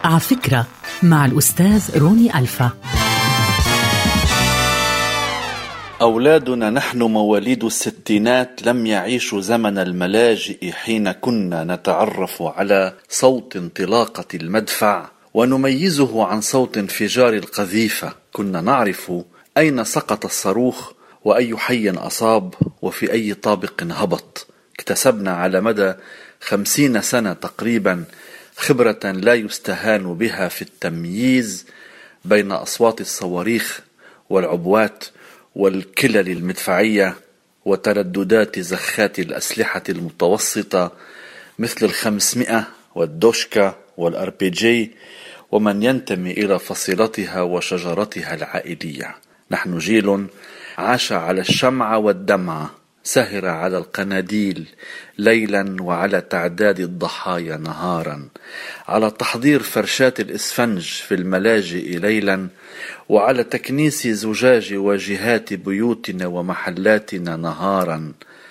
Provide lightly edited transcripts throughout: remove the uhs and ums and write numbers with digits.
عفكرة مع الأستاذ روني ألفا. أولادنا نحن مواليد الستينات لم يعيشوا زمن الملاجئ حين كنا نتعرف على صوت انطلاقة المدفع ونميزه عن صوت انفجار القذيفة. كنا نعرف أين سقط الصاروخ وأي حي أصاب وفي أي طابق هبط. اكتسبنا على مدى 50 سنة تقريبا خبرة لا يستهان بها في التمييز بين أصوات الصواريخ والعبوات والكلل المدفعية وترددات زخات الأسلحة المتوسطة مثل 500 والدوشكا والأربيجي ومن ينتمي إلى فصيلتها وشجرتها العائلية. نحن جيل عاش على الشمع والدمعة، سهر على القناديل ليلا وعلى تعداد الضحايا نهارا، على تحضير فرشات الإسفنج في الملاجئ ليلا، وعلى تكنيس زجاج واجهات بيوتنا ومحلاتنا نهارا.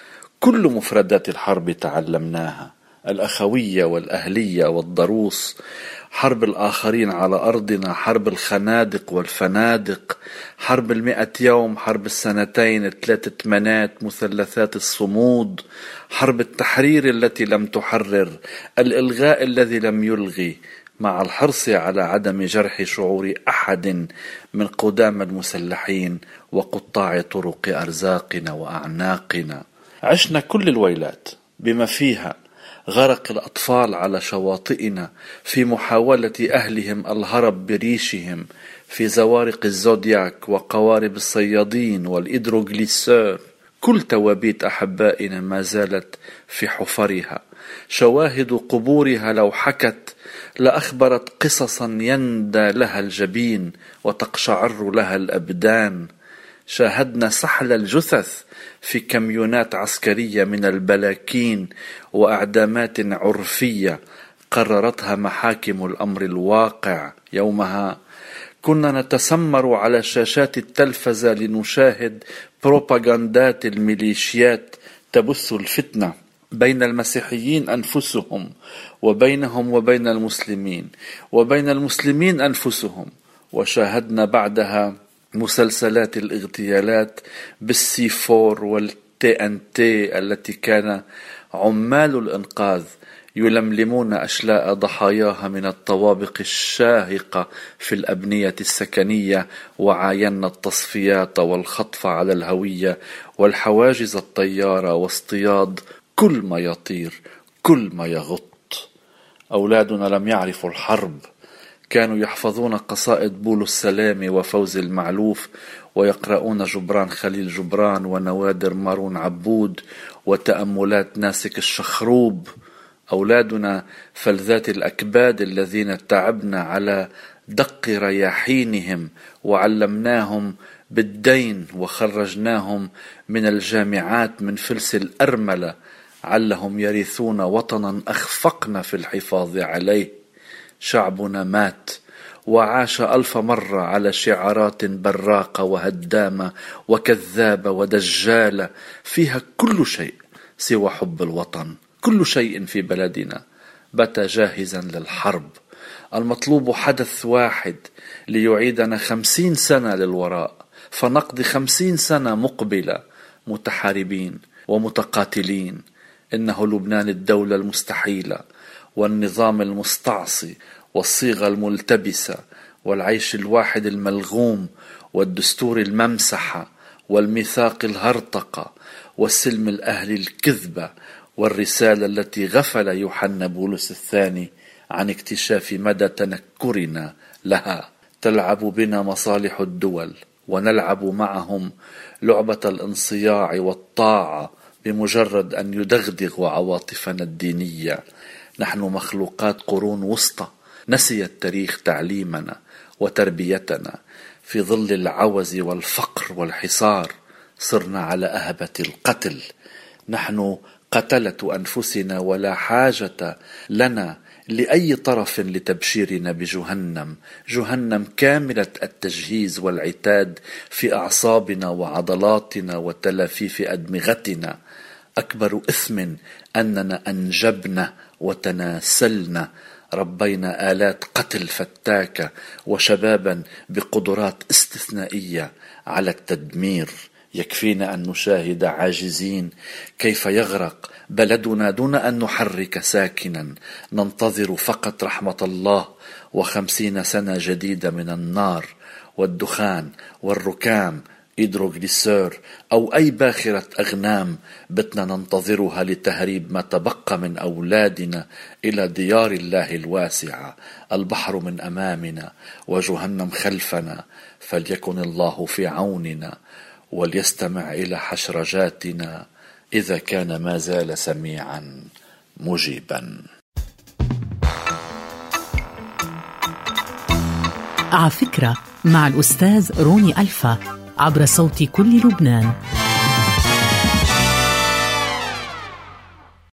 كل مفردات الحرب تعلمناها: الأخوية والأهلية والضروس، حرب الآخرين على أرضنا، حرب الخنادق والفنادق، حرب 100 يوم، حرب السنتين، 3 تمانات، مثلثات الصمود، حرب التحرير التي لم تحرر، الإلغاء الذي لم يلغي، مع الحرص على عدم جرح شعور أحد من قدام المسلحين وقطاع طرق أرزاقنا وأعناقنا. عشنا كل الويلات بما فيها غرق الأطفال على شواطئنا في محاولة أهلهم الهرب بريشهم في زوارق الزودياك وقوارب الصيادين والإدروغليسور. كل توابيت أحبائنا ما زالت في حفرها، شواهد قبورها لو حكت لأخبرت قصصا يندى لها الجبين وتقشعر لها الأبدان. شاهدنا سحل الجثث في كميونات عسكرية من البلاكين وأعدامات عرفية قررتها محاكم الأمر الواقع. يومها كنا نتسمر على شاشات التلفزة لنشاهد بروباغندات الميليشيات تبث الفتنة بين المسيحيين أنفسهم وبينهم وبين المسلمين وبين المسلمين أنفسهم. وشاهدنا بعدها مسلسلات الاغتيالات بالسي4 والتي ان تي التي كان عمال الإنقاذ يلملمون أشلاء ضحاياها من الطوابق الشاهقة في الأبنية السكنية، وعاينا التصفيات والخطف على الهوية والحواجز الطيارة واصطياد كل ما يطير، كل ما يغط. أولادنا لم يعرفوا الحرب، كانوا يحفظون قصائد بولو السلامي وفوز المعلوف، ويقرؤون جبران خليل جبران ونوادر مارون عبود وتأملات ناسك الشخروب. أولادنا فلذات الأكباد الذين تعبنا على دق رياحينهم وعلمناهم بالدين وخرجناهم من الجامعات من فلس الأرملة علهم يرثون وطنا أخفقنا في الحفاظ عليه. شعبنا مات وعاش 1000 مرة على شعارات براقة وهدامة وكذابة ودجالة فيها كل شيء سوى حب الوطن. كل شيء في بلدنا بات جاهزا للحرب. المطلوب حدث واحد ليعيدنا 50 سنة للوراء، فنقضي 50 سنة مقبلة متحاربين ومتقاتلين. إنه لبنان الدولة المستحيلة والنظام المستعصي والصيغة الملتبسة والعيش الواحد الملغوم والدستور الممسحة والميثاق الهرطقة والسلم الأهلي الكذبة والرسالة التي غفل يوحنا بولس الثاني عن اكتشاف مدى تنكرنا لها. تلعب بنا مصالح الدول ونلعب معهم لعبة الانصياع والطاعة بمجرد أن يدغدغوا عواطفنا الدينية. نحن مخلوقات قرون وسطى، نسي التاريخ تعليمنا وتربيتنا. في ظل العوز والفقر والحصار صرنا على أهبة القتل. نحن قتلة أنفسنا ولا حاجة لنا لأي طرف لتبشيرنا بجهنم، جهنم كاملة التجهيز والعتاد في أعصابنا وعضلاتنا وتلافيف أدمغتنا. أكبر إثم أننا أنجبنا وتناسلنا ربينا آلات قتل فتاكة وشبابا بقدرات استثنائية على التدمير. يكفينا أن نشاهد عاجزين كيف يغرق بلدنا دون أن نحرك ساكنا، ننتظر فقط رحمة الله 50 سنة جديدة من النار والدخان والركام إيدروغليسور أو أي باخرة أغنام بدنا ننتظرها لتهريب ما تبقى من أولادنا إلى ديار الله الواسعة. البحر من أمامنا وجهنم خلفنا، فليكن الله في عوننا وليستمع إلى حشرجاتنا إذا كان ما زال سميعا مجيبا. على فكرة مع الأستاذ روني ألفا عبر صوت كل لبنان.